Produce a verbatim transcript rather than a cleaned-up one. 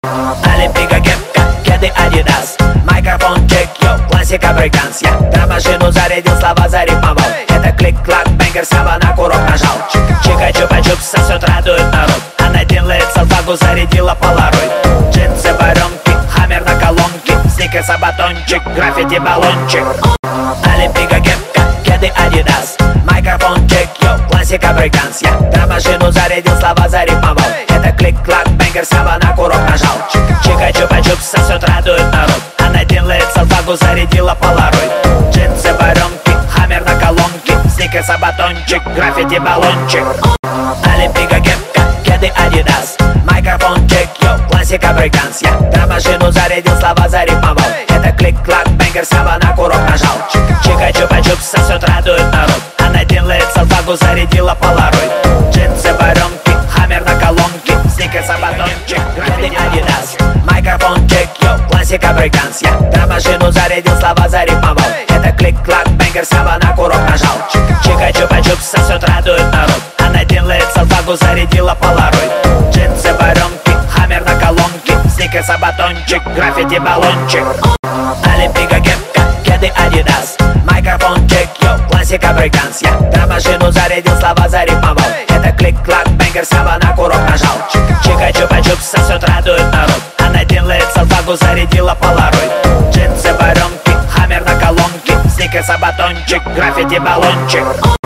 Олимпика, кепка, кеды, адидас. Микрофон, чек, йо, классика, брейкданс. Я про машину зарядил, слова зарифмовал. Это клик-клак, бенгер, сама на курок нажал. Чика-чупа-чуп, сосет, радует народ. Она делает салфагу, зарядила полароид. Джинсы, варенки, хаммер на колонке. Сникерс, батончик, граффити, баллончик. Олимпика, кепка, кеды, адидас. Микрофон, чек, йо, классика, брейкданс. Я про машину зарядил, слова зарифмовал. Это клик-клак, бенгер, сама на курок нажал. Чика-чупа-чуп, сосет, радует народ. Она делает салфагу, зарядила полароид. Джинсы, варенки, хаммер на колонке. Сникерс, батончик, граффити, баллончик. Олимпика, кепка, кеды, адидас. Микрофон, чек, йо, классика, брейкданс. Я про машину зарядил, слова зарифмовал. Это клик-клак, бенгер, сама на курок нажал. Чика-чупа-чуп, сосет, радует народ. Она делает салфагу, зарядила полароид. Джинсы, варенки, хаммер на колонке. Сникерс, батончик, граффити, адидас. Микрофон, чек, йо, классика, брейкданс. Я про машину зарядил, слова зарифмовал. Это клик-клак, бенгер, сама на курок нажал. Чика-чупа-чуп, сосет, радует народ. Она делает салфагу, зарядила полароид. Джинсы, варенки, хаммер на колонке. Сникерс, батончик, граффити, баллончик. Олимпика, кепка, кеды, адидас. Микрофон, чек, йо, классика, брейкданс. Я про машину зарядил, слова зарифмовал. Это клик-клак, бенгер, сама на курок нажал. Чика-чупа-чуп, сосет, радует народ. Она делает салфагу, зарядила полароид. Джинсы, варенки, хаммер на колонке. Сникерс, батончик, граффити, баллончик.